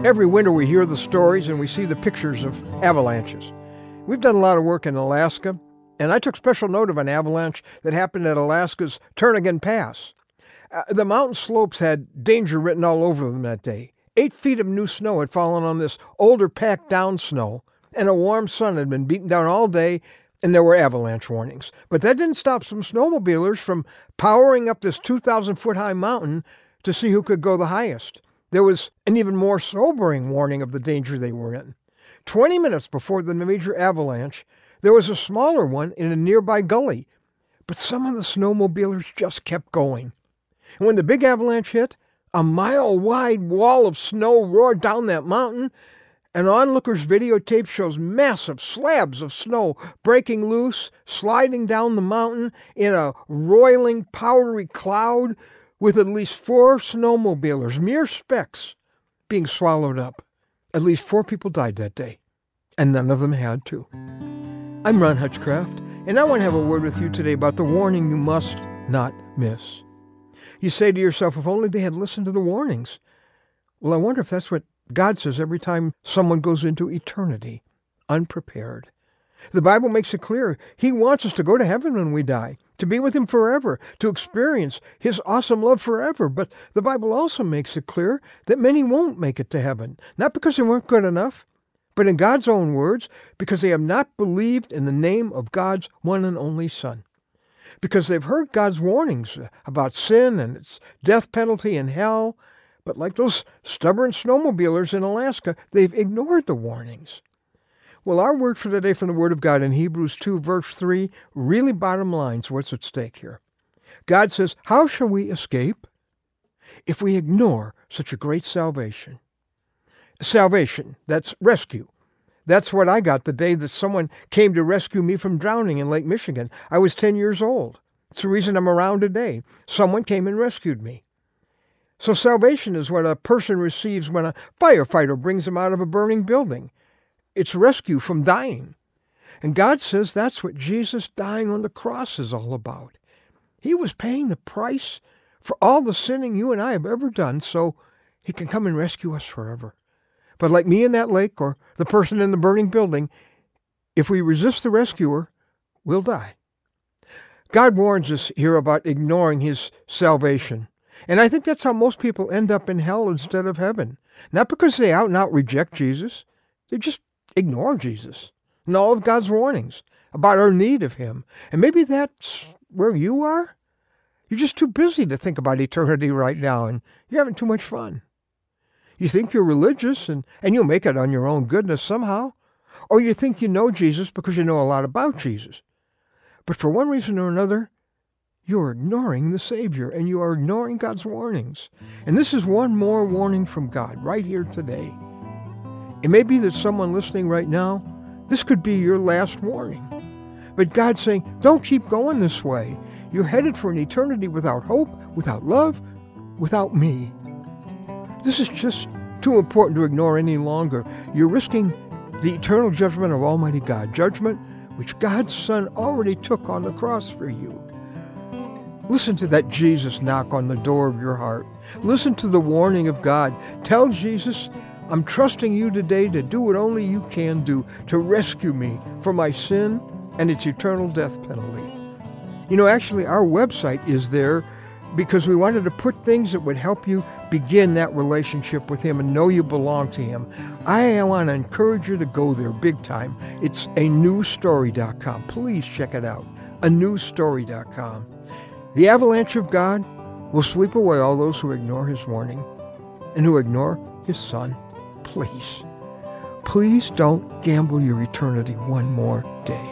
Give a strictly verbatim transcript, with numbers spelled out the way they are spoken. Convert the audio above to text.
Every winter we hear the stories and we see the pictures of avalanches. We've done a lot of work in Alaska, and I took special note of an avalanche that happened at Alaska's Turnagain Pass. Uh, the mountain slopes had danger written all over them that day. Eight feet of new snow had fallen on this older packed down snow, and a warm sun had been beaten down all day, and there were avalanche warnings. But that didn't stop some snowmobilers from powering up this two thousand foot high mountain to see who could go the highest. There was an even more sobering warning of the danger they were in. Twenty minutes before the major avalanche, there was a smaller one in a nearby gully, but some of the snowmobilers just kept going. And when the big avalanche hit, a mile-wide wall of snow roared down that mountain, and onlookers' videotape shows massive slabs of snow breaking loose, sliding down the mountain in a roiling, powdery cloud, with at least four snowmobilers, mere specks, being swallowed up. At least four people died that day, and none of them had to. I'm Ron Hutchcraft, and I want to have a word with you today about the warning you must not miss. You say to yourself, if only they had listened to the warnings. Well, I wonder if that's what God says every time someone goes into eternity, unprepared. The Bible makes it clear He wants us to go to heaven when we die, to be with Him forever, to experience His awesome love forever. But the Bible also makes it clear that many won't make it to heaven, not because they weren't good enough, but in God's own words, because they have not believed in the name of God's one and only Son. Because they've heard God's warnings about sin and its death penalty in hell, but like those stubborn snowmobilers in Alaska, they've ignored the warnings. Well, our word for today from the Word of God in Hebrews two, verse three, really bottom lines what's at stake here. God says, how shall we escape if we ignore such a great salvation? Salvation, that's rescue. That's what I got the day that someone came to rescue me from drowning in Lake Michigan. I was ten years old. It's the reason I'm around today. Someone came and rescued me. So salvation is what a person receives when a firefighter brings them out of a burning building. It's rescue from dying. And God says that's what Jesus dying on the cross is all about. He was paying the price for all the sinning you and I have ever done so He can come and rescue us forever. But like me in that lake or the person in the burning building, if we resist the rescuer, we'll die. God warns us here about ignoring His salvation. And I think that's how most people end up in hell instead of heaven. Not because they out and out reject Jesus. They just ignore Jesus and all of God's warnings about our need of Him. And maybe that's where you are. You're just too busy to think about eternity right now, and you're having too much fun. You think you're religious, and, and you'll make it on your own goodness somehow. Or you think you know Jesus because you know a lot about Jesus. But for one reason or another, you're ignoring the Savior, and you are ignoring God's warnings. And this is one more warning from God right here today. It may be that someone listening right now, this could be your last warning. But God's saying, don't keep going this way. You're headed for an eternity without hope, without love, without me. This is just too important to ignore any longer. You're risking the eternal judgment of Almighty God, judgment which God's Son already took on the cross for you. Listen to that Jesus knock on the door of your heart. Listen to the warning of God. Tell Jesus, I'm trusting you today to do what only you can do, to rescue me from my sin and its eternal death penalty. You know, actually, our website is there because we wanted to put things that would help you begin that relationship with Him and know you belong to Him. I want to encourage you to go there big time. It's a new story dot com. Please check it out, a new story dot com. The avalanche of God will sweep away all those who ignore His warning and who ignore His Son. Please, please don't gamble your eternity one more day.